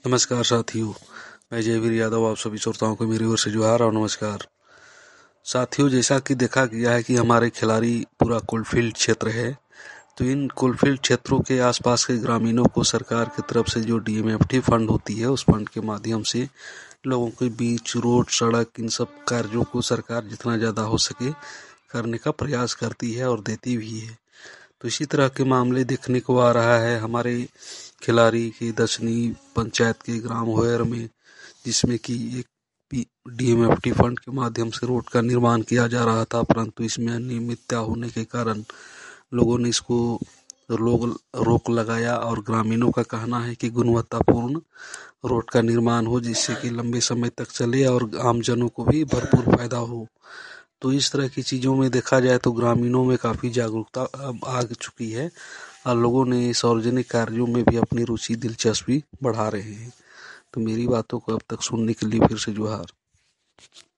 नमस्कार साथियों, मैं जयवीर यादव आप सभी श्रोताओं को मेरी ओर से जोहार और नमस्कार। साथियों, जैसा कि देखा गया है कि हमारे खिलाड़ी पूरा कोलफील्ड क्षेत्र है, तो इन कोलफील्ड क्षेत्रों के आसपास के ग्रामीणों को सरकार की तरफ से जो डीएमएफटी फंड होती है, उस फंड के माध्यम से लोगों के बीच रोड, सड़क, इन सब कार्यों को सरकार जितना ज़्यादा हो सके करने का प्रयास करती है और देती भी है। तो इसी तरह के मामले देखने को आ रहा है हमारे खिलाड़ी की दसनी पंचायत के ग्राम होयर में, जिसमें कि एक डीएमएफटी फंड के माध्यम से रोड का निर्माण किया जा रहा था, परंतु इसमें अनियमितता होने के कारण लोगों ने इसको रोक लगाया और ग्रामीणों का कहना है कि गुणवत्तापूर्ण रोड का निर्माण हो, जिससे कि लंबे समय तक चले और आमजनों को भी भरपूर फायदा हो। तो इस तरह की चीज़ों में देखा जाए तो ग्रामीणों में काफ़ी जागरूकता अब आ चुकी है और लोगों ने सार्वजनिक कार्यों में भी अपनी रुचि, दिलचस्पी बढ़ा रहे हैं। तो मेरी बातों को अब तक सुनने के लिए फिर से जोहार।